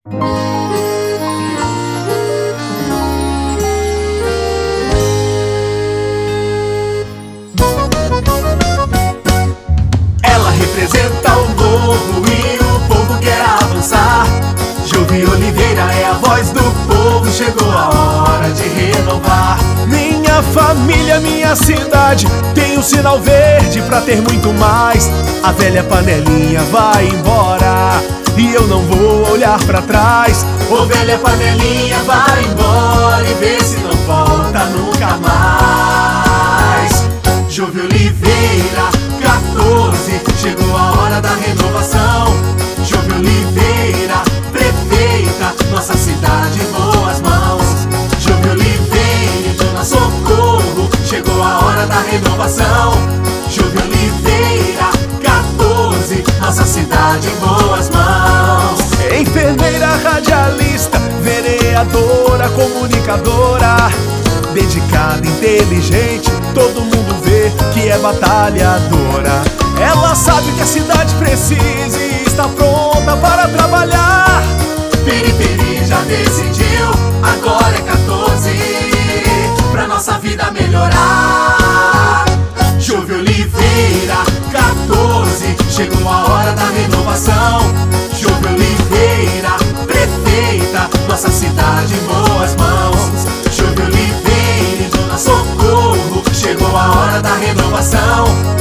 Ela representa o novo e o povo quer avançar. Jovi Oliveira é a voz do povo, chegou a hora de renovar. Minha família, minha cidade tem um sinal verde pra ter muito mais. A velha panelinha vai embora e eu não vou olhar pra trás. Ô velha panelinha, vai embora e vê se não volta nunca mais. Jovi Oliveira, 14, chegou a hora da renovação. Jovi Oliveira, prefeita, nossa cidade em boas mãos. Jovi Oliveira e Dona Socorro, chegou a hora da renovação. Jovi Oliveira, 14, nossa cidade em boas mãos. Enfermeira, radialista, vereadora, comunicadora, dedicada, inteligente, todo mundo vê que é batalhadora. Ela sabe que a cidade precisa e está pronta para trabalhar. Periperi já decidiu, agora é 14, pra nossa vida melhorar. Jovi Oliveira, 14, chegou a hora da renovação. Jovi Oliveira, prefeita, nossa cidade em boas mãos. Jovi Oliveira e Dona Socorro, chegou a hora da renovação.